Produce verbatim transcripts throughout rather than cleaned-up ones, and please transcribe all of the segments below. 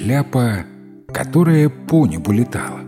шляпа, которая по небу летала.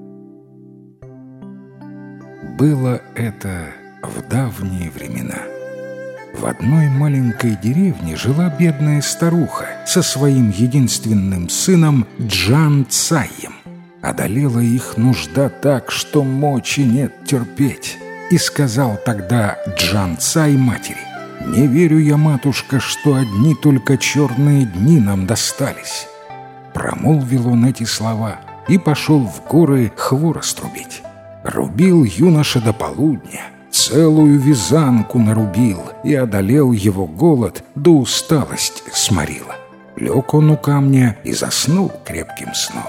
Было это в давние времена. В одной маленькой деревне жила бедная старуха со своим единственным сыном Джан-Цаем. Одолела их нужда так, что мочи нет терпеть. И сказал тогда Джан-Цай матери: «Не верю я, матушка, что одни только черные дни нам достались». Промолвил он эти слова и пошел в горы хворост рубить. Рубил юноша до полудня, целую вязанку нарубил, и одолел его голод, да усталость сморила. Лег он у камня и заснул крепким сном.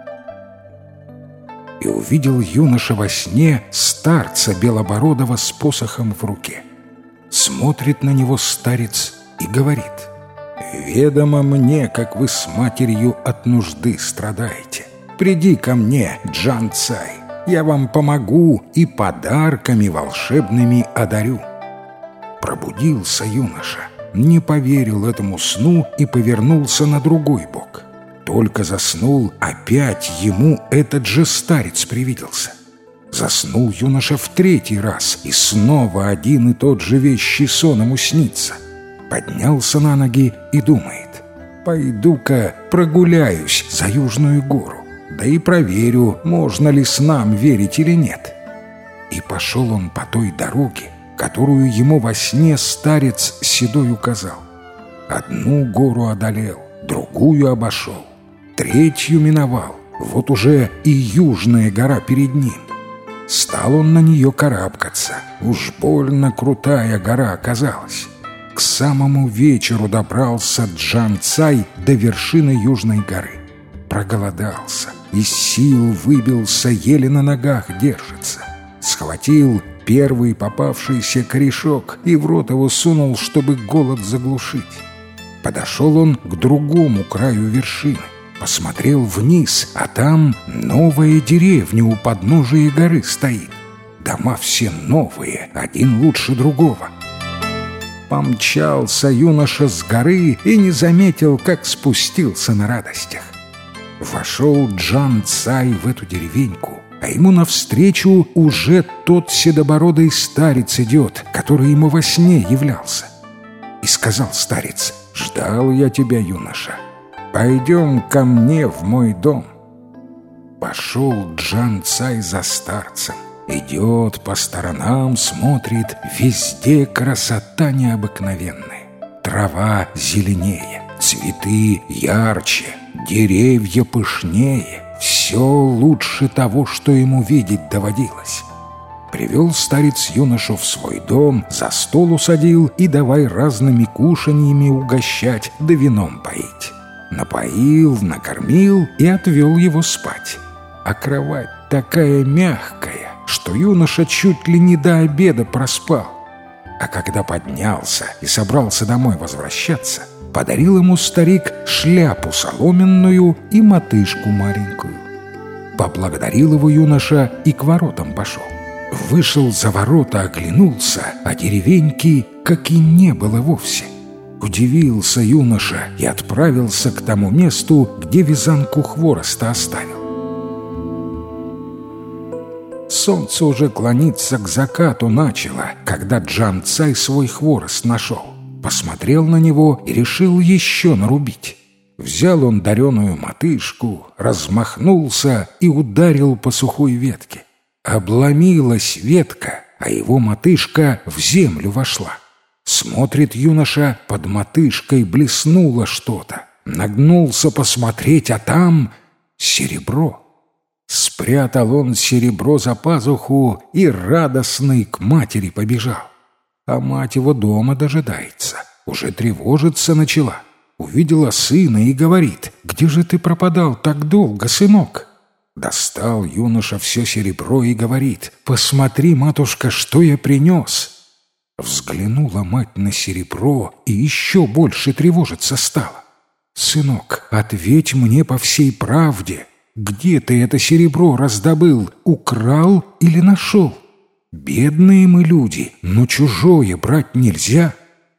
И увидел юноша во сне старца белобородого с посохом в руке. Смотрит на него старец и говорит: «Ведомо мне, как вы с матерью от нужды страдаете. Приди ко мне, Джан-Цай, я вам помогу и подарками волшебными одарю». Пробудился юноша, не поверил этому сну и повернулся на другой бок. Только заснул, опять ему этот же старец привиделся. Заснул юноша в третий раз, и снова один и тот же вещий сон ему снится. Поднялся на ноги и думает: «Пойду-ка прогуляюсь за Южную гору, да и проверю, можно ли снам верить или нет». И пошел он по той дороге, которую ему во сне старец седой указал. Одну гору одолел, другую обошел, третью миновал, вот уже и Южная гора перед ним. Стал он на нее карабкаться, уж больно крутая гора оказалась. К самому вечеру добрался Джан-Цай до вершины Южной горы. Проголодался, из сил выбился, еле на ногах держится. Схватил первый попавшийся корешок и в рот его сунул, чтобы голод заглушить. Подошел он к другому краю вершины, посмотрел вниз, а там новая деревня у подножия горы стоит. Дома все новые, один лучше другого. Помчался юноша с горы и не заметил, как спустился на радостях. Вошел Джан-Цай в эту деревеньку, а ему навстречу уже тот седобородый старец идет, который ему во сне являлся. И сказал старец: «Ждал я тебя, юноша. Пойдем ко мне в мой дом». Пошел Джан-Цай за старцем. Идет по сторонам, смотрит, везде красота необыкновенная. Трава зеленее, цветы ярче, деревья пышнее. Все лучше того, что ему видеть доводилось. Привел старец юношу в свой дом, за стол усадил и давай разными кушаньями угощать да вином поить. Напоил, накормил и отвел его спать. А кровать такая мягкая, что юноша чуть ли не до обеда проспал. А когда поднялся и собрался домой возвращаться, подарил ему старик шляпу соломенную и мотыжку маленькую. Поблагодарил его юноша и к воротам пошел. Вышел за ворота, оглянулся, а деревеньки как и не было вовсе. Удивился юноша и отправился к тому месту, где вязанку хвороста оставил. Солнце уже клониться к закату начало, когда Джан-Цай свой хворост нашел. Посмотрел на него и решил еще нарубить. Взял он дареную мотыжку, размахнулся и ударил по сухой ветке. Обломилась ветка, а его мотыжка в землю вошла. Смотрит юноша, под мотыжкой блеснуло что-то. Нагнулся посмотреть, а там серебро. Спрятал он серебро за пазуху и радостный к матери побежал. А мать его дома дожидается, уже тревожиться начала. Увидела сына и говорит: «Где же ты пропадал так долго, сынок?» Достал юноша все серебро и говорит: «Посмотри, матушка, что я принес». Взглянула мать на серебро и еще больше тревожиться стала. «Сынок, ответь мне по всей правде, где ты это серебро раздобыл, украл или нашел? Бедные мы люди, но чужое брать нельзя».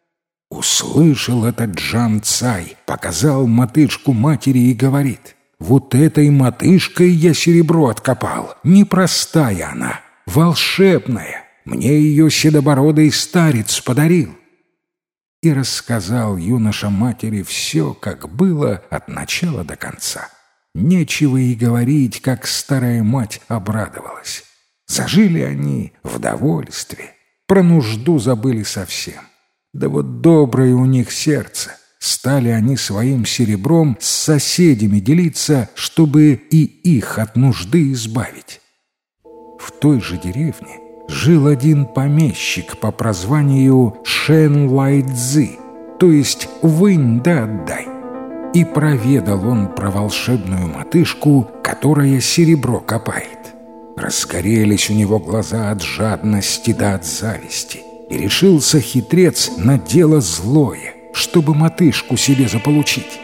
Услышал этот Джан Цай, показал мотышку матери и говорит: «Вот этой мотышкой я серебро откопал. Непростая она, волшебная. Мне ее седобородый старец подарил». И рассказал юноша матери все, как было от начала до конца. Нечего и говорить, как старая мать обрадовалась. Зажили они в довольстве, про нужду забыли совсем. Да вот доброе у них сердце. Стали они своим серебром с соседями делиться, чтобы и их от нужды избавить. В той же деревне жил один помещик по прозванию Шэн Лай Цзы, то есть «вынь да отдай». И проведал он про волшебную мотышку, которая серебро копает. Разгорелись у него глаза от жадности да от зависти, и решился хитрец на дело злое, чтобы мотышку себе заполучить.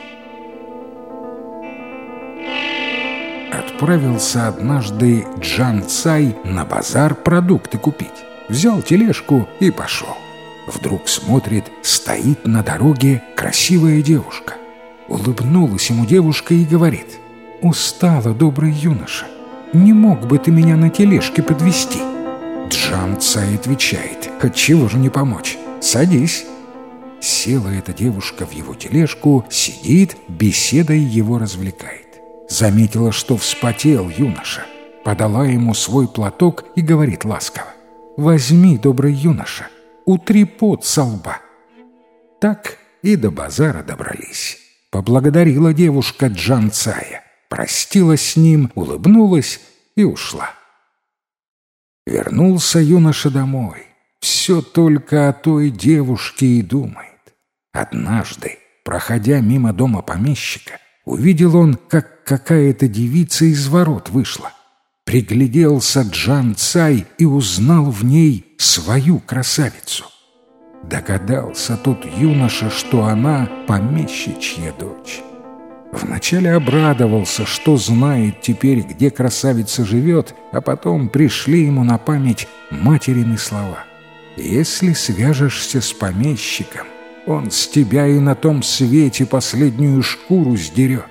Отправился однажды Джан Цай на базар продукты купить. Взял тележку и пошел. Вдруг смотрит, стоит на дороге красивая девушка. Улыбнулась ему девушка и говорит: «Устала, добрый юноша, не мог бы ты меня на тележке подвезти?» Джан Цай отвечает: «Отчего же не помочь? Садись». Села эта девушка в его тележку, сидит, беседой его развлекает. Заметила, что вспотел юноша, подала ему свой платок и говорит ласково: «Возьми, добрый юноша, утри пот со лба». Так и до базара добрались. Поблагодарила девушка Джан Цая, простилась с ним, улыбнулась и ушла. Вернулся юноша домой, все только о той девушке и думает. Однажды, проходя мимо дома помещика, увидел он, как какая-то девица из ворот вышла. Пригляделся Джан Цай и узнал в ней свою красавицу. Догадался тот юноша, что она помещичья дочь. Вначале обрадовался, что знает теперь, где красавица живет, а потом пришли ему на память материны слова: «Если свяжешься с помещиком, он с тебя и на том свете последнюю шкуру сдерет».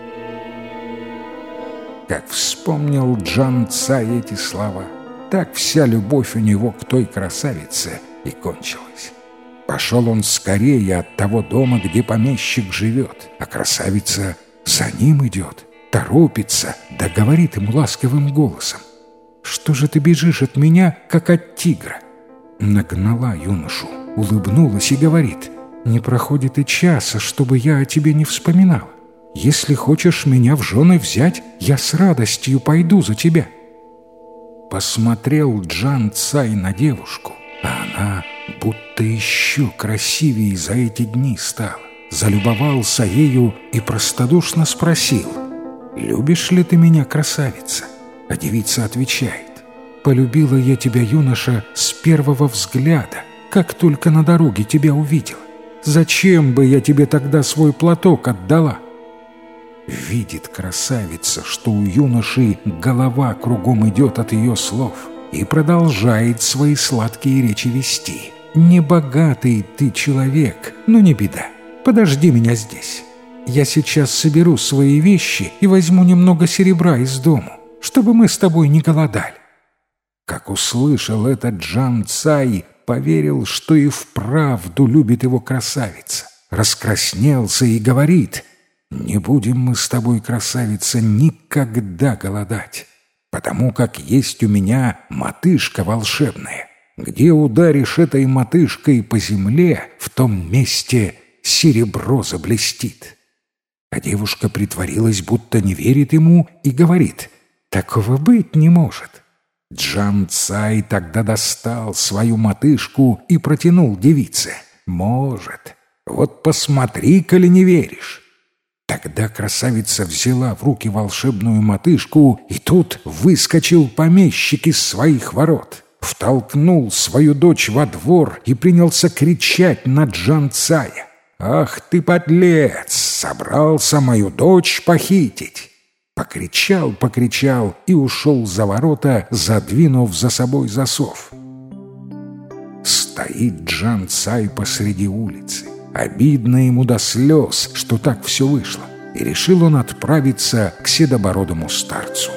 Как вспомнил Джан Цай эти слова, так вся любовь у него к той красавице и кончилась. Пошел он скорее от того дома, где помещик живет, а красавица за ним идет, торопится, да говорит ему ласковым голосом: «Что же ты бежишь от меня, как от тигра?» Нагнала юношу, улыбнулась и говорит: «Не проходит и часа, чтобы я о тебе не вспоминала. Если хочешь меня в жены взять, я с радостью пойду за тебя». Посмотрел Джан Цай на девушку, а она будто еще красивее за эти дни стала. Залюбовался ею и простодушно спросил: «Любишь ли ты меня, красавица?» А девица отвечает: «Полюбила я тебя, юноша, с первого взгляда, как только на дороге тебя увидела. Зачем бы я тебе тогда свой платок отдала?» Видит красавица, что у юноши голова кругом идет от ее слов, и продолжает свои сладкие речи вести: «Небогатый ты человек, но не беда, подожди меня здесь. Я сейчас соберу свои вещи и возьму немного серебра из дому, чтобы мы с тобой не голодали». Как услышал это Джан Цай, поверил, что и вправду любит его красавица, раскраснелся и говорит: «Не будем мы с тобой, красавица, никогда голодать, потому как есть у меня мотышка волшебная. Где ударишь этой мотышкой по земле, в том месте серебро заблестит». А девушка притворилась, будто не верит ему, и говорит: «Такого быть не может». Джан Цай тогда достал свою мотышку и протянул девице: «Может, вот посмотри, коли не веришь». Тогда красавица взяла в руки волшебную мотышку, и тут выскочил помещик из своих ворот, втолкнул свою дочь во двор и принялся кричать на Джан Цая: «Ах ты, подлец! Собрался мою дочь похитить!» Покричал, покричал и ушел за ворота, задвинув за собой засов. Стоит Стоит Джан-Цай посреди улицы. Обидно ему до слез, что так все вышло, и решил он отправиться к седобородому старцу.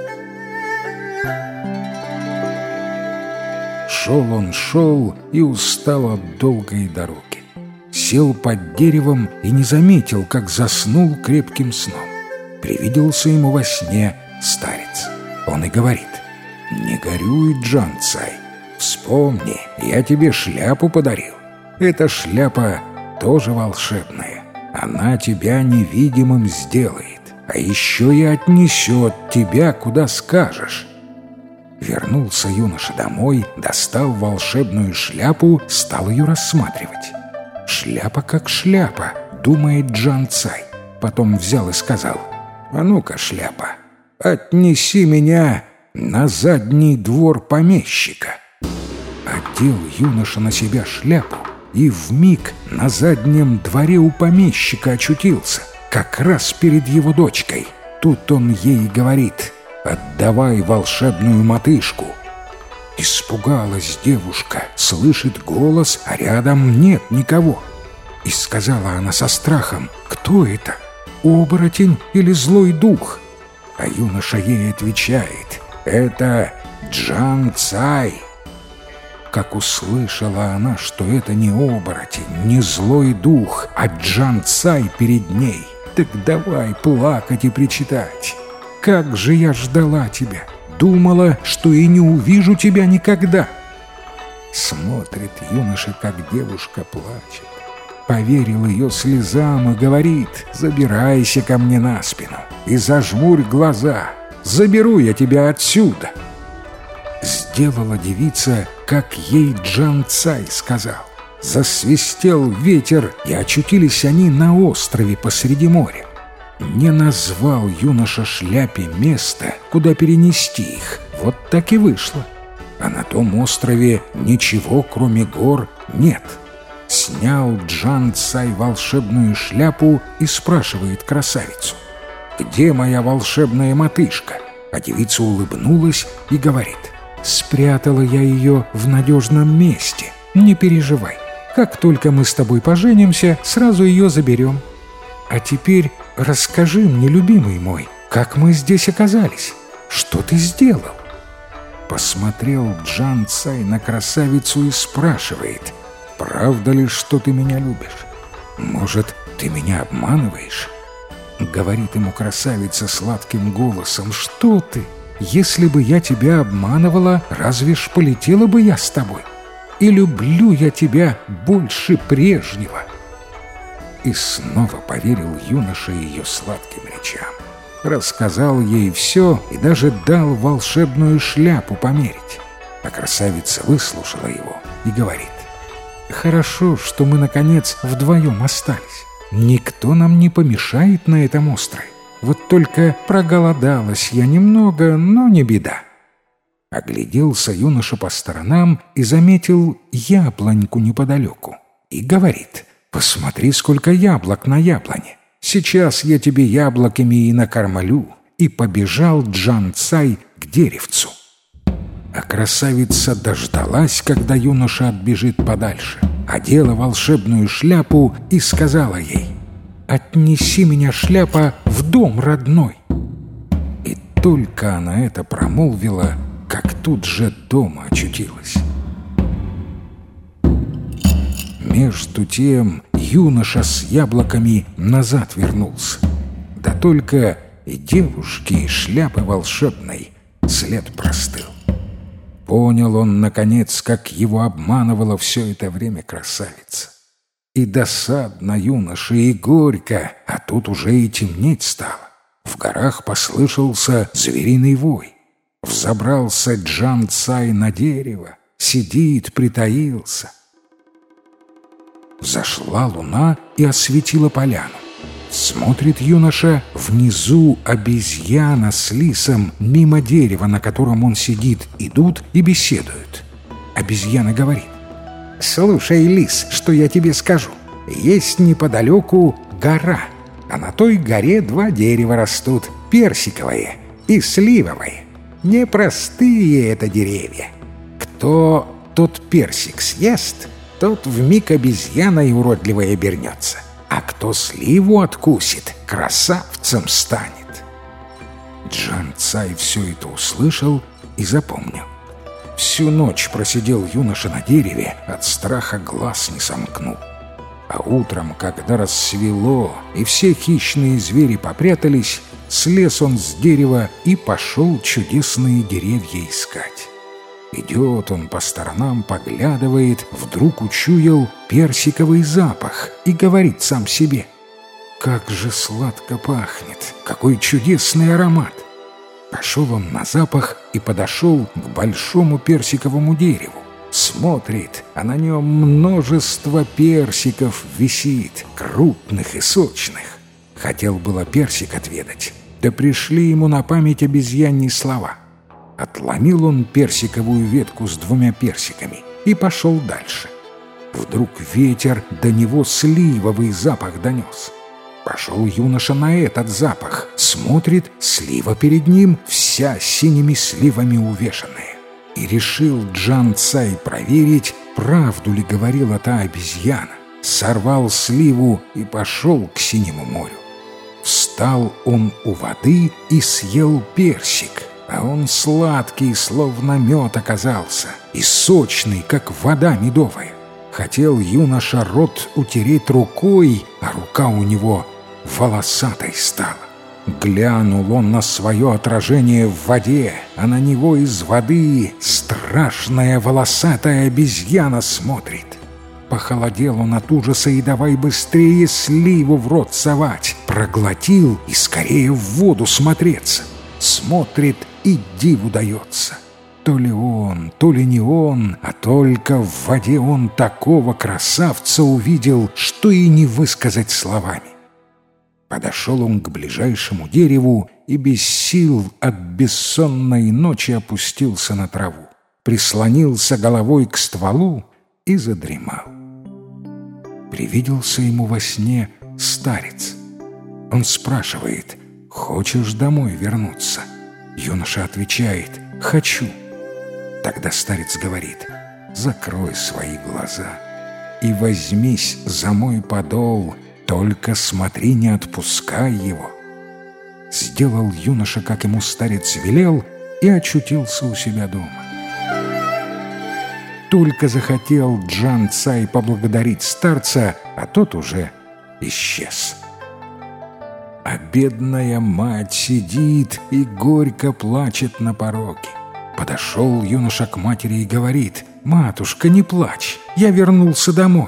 Шел он, шел и устал от долгой дороги. Сел под деревом и не заметил, как заснул крепким сном. Привиделся ему во сне старец. Он и говорит: «Не горюй, Джан-Цай, вспомни, я тебе шляпу подарил. Эта шляпа тоже волшебная. Она тебя невидимым сделает, а еще и отнесет тебя, куда скажешь». Вернулся юноша домой, достал волшебную шляпу, стал ее рассматривать. «Шляпа как шляпа», — думает Джан-Цай. Потом взял и сказал: «А ну-ка, шляпа, отнеси меня на задний двор помещика». Одел юноша на себя шляпу и вмиг на заднем дворе у помещика очутился, как раз перед его дочкой. Тут он ей говорит: «Отдавай волшебную мотышку». Испугалась девушка, слышит голос, а рядом нет никого. И сказала она со страхом: «Кто это? Оборотень или злой дух?» А юноша ей отвечает: «Это Джан-Цай». Как услышала она, что это не оборотень, не злой дух, а Джан-Цай перед ней, так давай плакать и причитать: «Как же я ждала тебя! Думала, что и не увижу тебя никогда!» Смотрит юноша, как девушка плачет. Поверил ее слезам и говорит: «Забирайся ко мне на спину и зажмурь глаза, заберу я тебя отсюда». Сделала девица, как ей Джан-Цай сказал. Засвистел ветер, и очутились они на острове посреди моря. Не назвал юноша шляпе место, куда перенести их. Вот так и вышло. А на том острове ничего, кроме гор, нет. Снял Джан-Цай волшебную шляпу и спрашивает красавицу: «Где моя волшебная мотышка?» А девица улыбнулась и говорит: «Спрятала я ее в надежном месте. Не переживай. Как только мы с тобой поженимся, сразу ее заберем. А теперь расскажи мне, любимый мой, как мы здесь оказались? Что ты сделал?» Посмотрел Джан-Цай на красавицу и спрашивает: «Правда ли, что ты меня любишь? Может, ты меня обманываешь?» Говорит ему красавица сладким голосом: «Что ты? Если бы я тебя обманывала, разве ж полетела бы я с тобой? И люблю я тебя больше прежнего». И снова поверил юноша ее сладким речам. Рассказал ей все и даже дал волшебную шляпу померить. А красавица выслушала его и говорит: «Хорошо, что мы, наконец, вдвоем остались. Никто нам не помешает на этом острове. Вот только проголодалась я немного, но не беда». Огляделся юноша по сторонам и заметил яблоньку неподалеку. И говорит: «Посмотри, сколько яблок на яблоне. Сейчас я тебе яблоками и накормлю». И побежал Джан-Цай к деревцу. А красавица дождалась, когда юноша отбежит подальше, одела волшебную шляпу и сказала ей: «Отнеси меня, шляпа, в дом родной». И только она это промолвила, как тут же дома очутилась. Между тем юноша с яблоками назад вернулся. Да только и девушки, и шляпы волшебной след простыл. Понял он, наконец, как его обманывала все это время красавица. И досадно юноше, и горько, а тут уже и темнеть стало. В горах послышался звериный вой. Взобрался Джан-Цай на дерево, сидит, притаился. Взошла луна и осветила поляну. Смотрит юноша, внизу обезьяна с лисом мимо дерева, на котором он сидит, идут и беседуют. Обезьяна говорит: «Слушай, лис, что я тебе скажу. Есть неподалеку гора, а на той горе два дерева растут, персиковое и сливовое. Непростые это деревья. Кто тот персик съест, тот вмиг обезьяной уродливой обернется, а кто сливу откусит, красавцем станет. Джан-Цай все это услышал и запомнил. Всю ночь просидел юноша на дереве, от страха глаз не сомкнул. А утром, когда рассвело и все хищные звери попрятались, слез он с дерева и пошел чудесные деревья искать. Идет он по сторонам, поглядывает, вдруг учуял персиковый запах и говорит сам себе: «Как же сладко пахнет! Какой чудесный аромат!» Пошел он на запах и подошел к большому персиковому дереву. Смотрит, а на нем множество персиков висит, крупных и сочных. Хотел было персик отведать, да пришли ему на память обезьяньи слова. Отломил он персиковую ветку с двумя персиками и пошел дальше. Вдруг ветер до него сливовый запах донес. Пошел юноша на этот запах, смотрит, слива перед ним вся синими сливами увешанная. И решил Джан-Цай проверить, правду ли говорила та обезьяна. Сорвал сливу и пошел к синему морю. Встал он у воды и съел персик, а он сладкий, словно мед оказался, и сочный, как вода медовая. Хотел юноша рот утереть рукой, а рука у него волосатой стала. Глянул он на свое отражение в воде, а на него из воды страшная волосатая обезьяна смотрит. Похолодел он от ужаса и давай быстрее сливу в рот совать. Проглотил и скорее в воду смотреться. Смотрит и диву дается. То ли он, то ли не он, а только в воде он такого красавца увидел, что и не высказать словами. Подошел он к ближайшему дереву и без сил от бессонной ночи опустился на траву, прислонился головой к стволу и задремал. Привиделся ему во сне старец. Он спрашивает: «Хочешь домой вернуться?» Юноша отвечает: «Хочу». Тогда старец говорит: «Закрой свои глаза и возьмись за мой подол, только смотри, не отпускай его». Сделал юноша, как ему старец велел, и очутился у себя дома. Только захотел Джан-Цай поблагодарить старца, а тот уже исчез. А бедная мать сидит и горько плачет на пороге. Подошел юноша к матери и говорит: «Матушка, не плачь, я вернулся домой».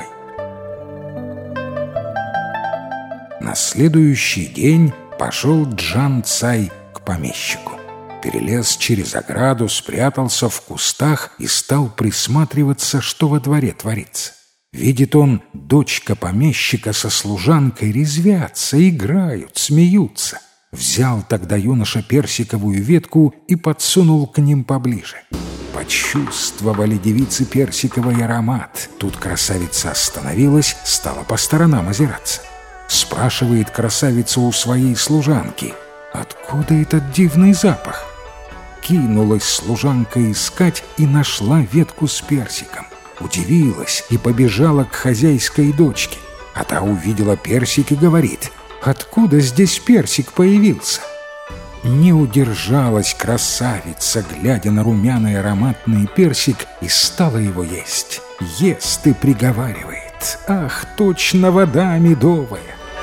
На следующий день пошел Джан-Цай к помещику. Перелез через ограду, спрятался в кустах и стал присматриваться, что во дворе творится. Видит он, дочка помещика со служанкой резвятся, играют, смеются. Взял тогда юноша персиковую ветку и подсунул к ним поближе. Почувствовали девицы персиковый аромат. Тут красавица остановилась, стала по сторонам озираться. Спрашивает красавица у своей служанки: «Откуда этот дивный запах?» Кинулась служанка искать и нашла ветку с персиком. Удивилась и побежала к хозяйской дочке. А та увидела персик и говорит: «Откуда здесь персик появился?» Не удержалась красавица, глядя на румяный ароматный персик, и стала его есть. Ест и приговаривает: «Ах, точно вода медовая!»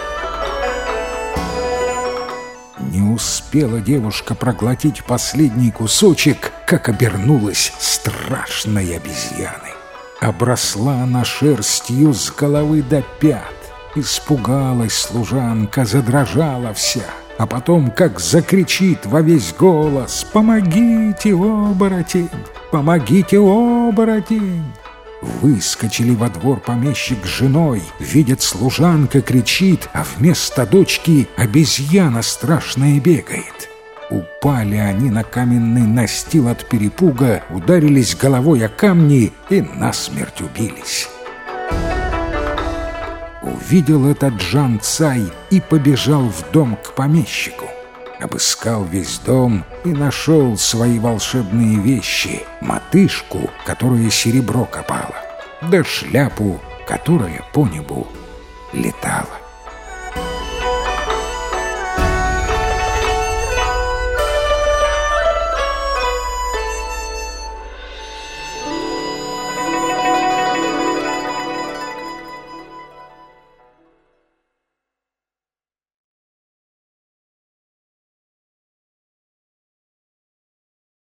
Не успела девушка проглотить последний кусочек, как обернулась страшной обезьяной. Обросла она шерстью с головы до пят. Испугалась служанка, задрожала вся, а потом как закричит во весь голос: «Помогите, оборотень! Помогите, оборотень!» Выскочили во двор помещик с женой, видят, служанка кричит, а вместо дочки обезьяна страшная бегает. Упали они на каменный настил от перепуга, ударились головой о камни и насмерть убились. Увидел это Джан-Цай и побежал в дом к помещику. обыскал весь дом и нашел свои волшебные вещи: мотышку, которая серебро копала, да шляпу, которая по небу летала.